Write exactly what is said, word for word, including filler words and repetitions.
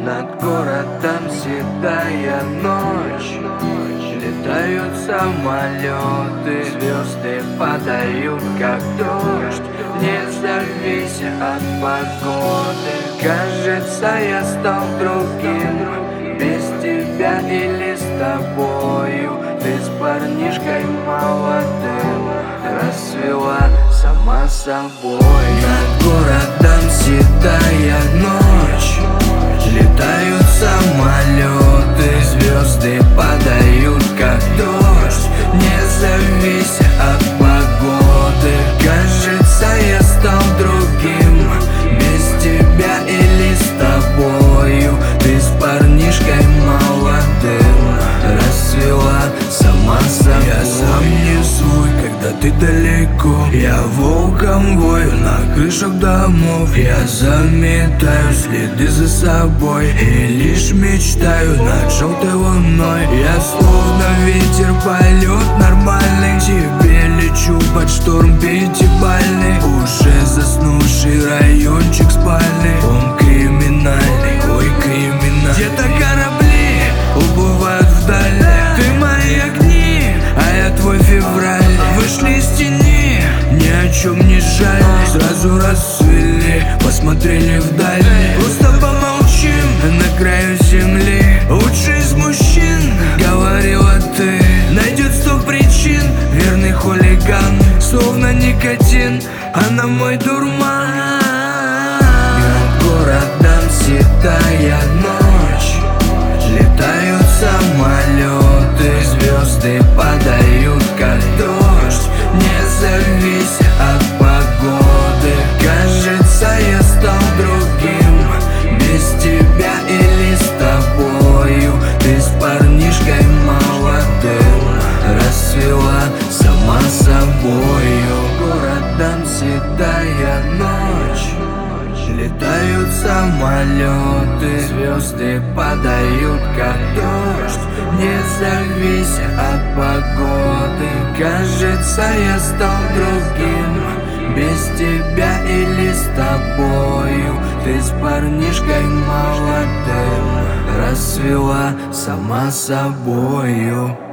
Над городом седая ночь, летают самолеты, звезды падают как дождь, не завися от погоды. Кажется, я стал другим, без тебя или с тобою. Ты с парнишкой молодым расцвела сама собой. Над городом седая ночь, летают самолеты, звезды падают как дождь, не завися от погоды. Кажется, я стал другим, без тебя или с тобою. Ты с парнишкой молодым расцвела сама собой. Я сам не свой, когда ты далеко. Я волком вою на крышах домов. Я заметаю следы за собой и лишь мечтаю над желтой луной. Я словно ветер, полет нормальный, тебе лечу под шторм пятибалльный. Уже заснувший райончик спальный, он криминальный, ой криминальный. Где-то корабли уплывают вдали, ты мои огни, а я твой февраль. Вышли из тени, ни о чем не жаль, сразу расцвели, посмотрели вдаль. Просто помолчим на краю земли. Лучший из мужчин, говорила ты, найдет сто причин. Верный хулиган, словно никотин, она мой дурман. Над городом седая ночь, летают самолеты, звезды падают как дождь, не завися от погоды. Кажется, я стал другим, без тебя или с тобою. Ты с парнишкой молодым расцвела сама собою. Городом седая ночь, летают самолеты, звезды падают как дождь, не завися от погоды. Кажется, я стал другим, без тебя или с тобою. Ты с парнишкой молодым расцвела сама собою.